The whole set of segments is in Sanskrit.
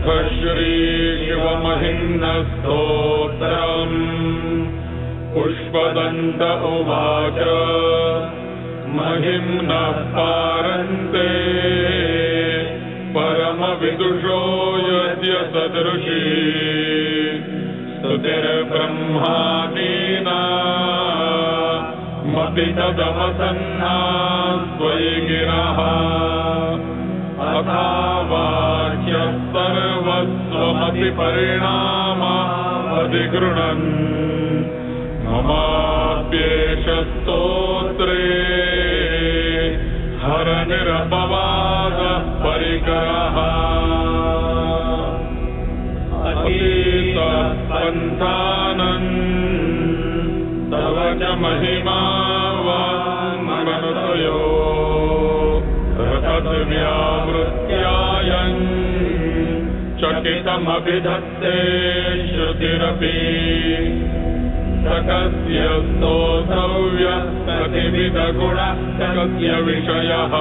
अथ श्रीशिवमहिम्नस्तोत्रम्। पुष्पदन्त उवाच महिम्नः पारन्ते परमविदुषो यद्य सदृशी स्तुतिर्ब्रह्मादीनामपि तदवसन्ना त्वयि गिरः। अथावाच्यः सर्वस्वमतिपरिणामावधिगृह्णन् ममाप्येष स्तोत्रे हरनिरपवादः परिकरः। अतीतः पन्थानन् तव च महिमा वाङ्मनसयो तद्व्यावृत्यायन् चकितमभिधत्ते श्रुतिरपि। सकस्य स्तोतव्यः कतिविधगुणः कस्य विषयः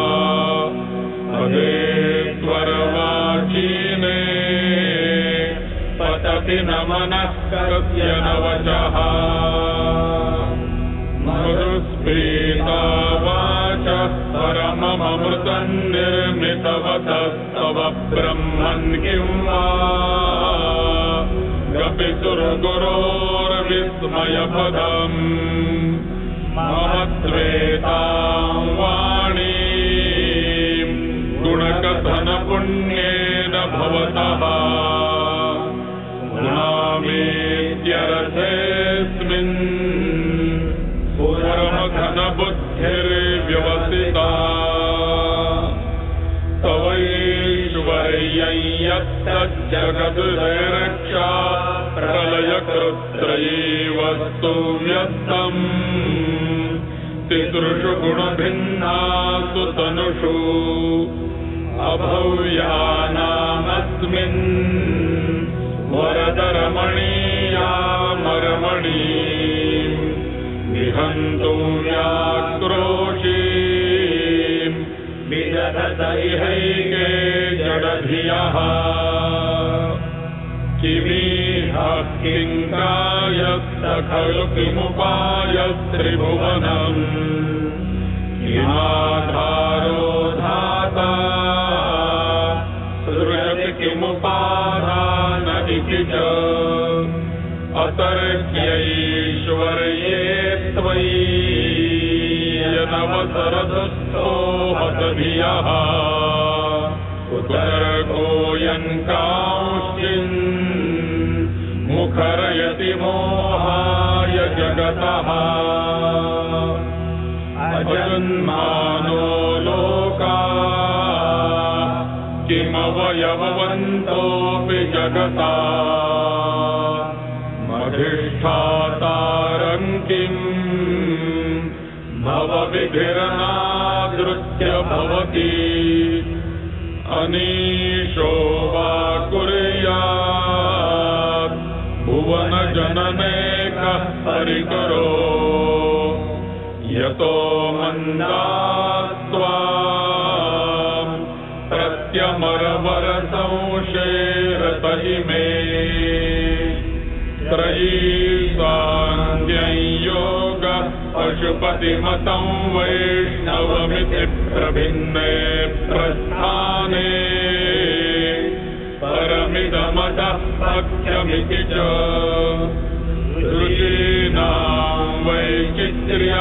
पदेश्वरवाचीने पतति न मनः कस्य न वचः। मधुस्फीता वाचः परममृतं निर्मितवतस्तव ब्रह्मन् किं वा कपितुर्गुरोर्विस्मयपदम् महत्वेतां वाणीं गुणकथनपुण्येन भवतः। गुणामेत्यर्थेऽस्मिन् पुरमघनबुद्धिर्व्यवसिता तवैश्वर्यं यत्तज्जगद्रक्षा प्रलयकृत्रयी वस्तु व्यस्तम् तिसृषु गुणभिन्नासु तनुषु अभव्यानामस्मिन् वरदरमणीयामरमणी विहन्तु व्याक्रोशीं विदधत इहैके जडधियः। किमीह किङ्कायस्त खलु किमुपायस्त्रिभुवनम् किमाधारो धाता सृजति किमुपादान इति च। अतर्क्यैश्वर्ये त्वयि यदवसरदस्थो हतधियः कुतर्कोऽयं कांश्चिन् मुखरयति मोहाय जगतः। अजन्मानो लोकाः किमवयववन्तोऽपि जगता अधिष्ठातारं किं भवविधिरनादृत्य भवति। अनीशो वा कुर्यात् भुवनजननेकः परिकरो यतो मन्दास्त्वां प्रत्यमरवरसंशेरत इमे। त्रयीसान्ध्यं योगः पशुपतिमतं वैष्णवमिति प्रभिन्ने प्रस्थाने परमिदमतः पथ्यमिति च। दृशीनां वैचित्र्या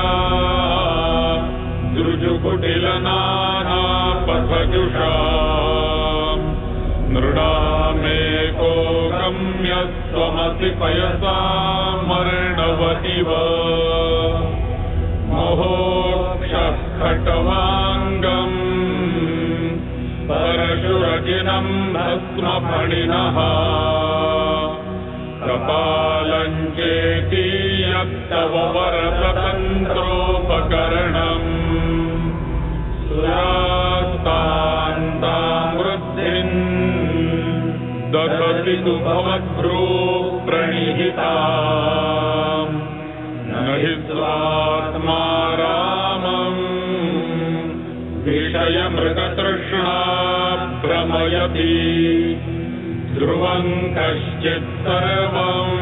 दृजुकुटिलनानापथजुषाम् नृणामेको गम्यस्त्वमसि पयसामर्णवतिव। मोहोक्षः खट्वाङ्गम् परशुरजिनं भस्मफणिनः कपालं चेतीयत्तव वरतन्त्रोपकरणम् सुरास्तान्तामृद्धिन् ददति तु भवद्भ्रू प्रणिहिताम् न हि स्वात्मा रामम् विषयमृगतृष्णा भ्रमयति ध्रुवं कश्चित् सर्वं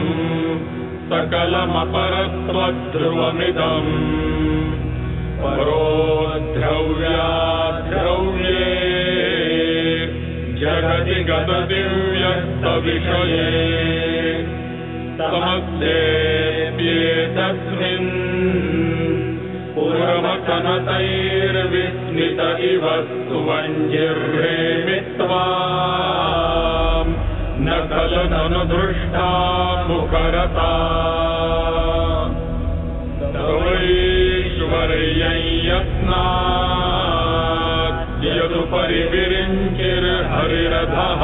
सकलमपरत्वध्रुवमिदम् परो द्रव्याद्रव्ये जगति गतदिव्यस्तविषये समस्येऽप्येतस्मिन् पुरमथनतैर्विस्मित इव सुवञ्जिर्हेमित्वा न खलु ननुदृष्टा मुखरता तवैश्वर्यं यत्नात् यदुपरि विरिञ्चिर्हरिरधः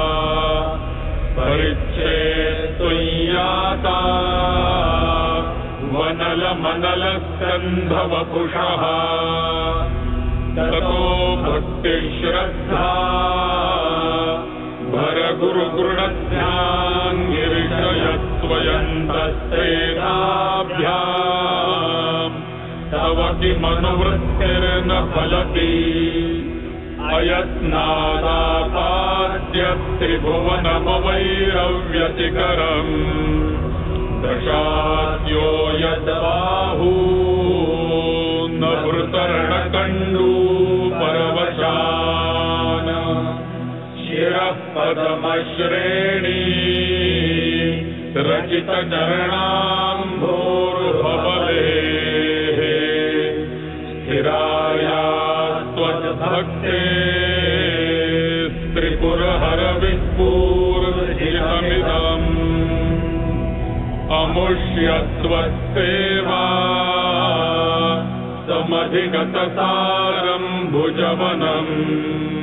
परिच्छेत्तुय्याता वनलमनलस्कन्धवपुषः ततो भक्तिश्रद्धा भरगुरुगृणध्यान्निर्षयत्वयन्तस्तेनाभ्याम् तव किमनुवृत्तिर्न फलति अयत्नादापाद्यत्रिभुवनमवैरव्यतिकरम् दशाद्यो यद्बाहू न भृतर्णकण्डू परवशान् शिरः पदमश्रेणी रचितचरणाम्भोर्भवलेः स्थिराया त्वद्भक्ते त्रिपुरहरविस्फूर्जितमिदम् अमुष्यत्वत्सेवा समधिगतसारं भुजवनम्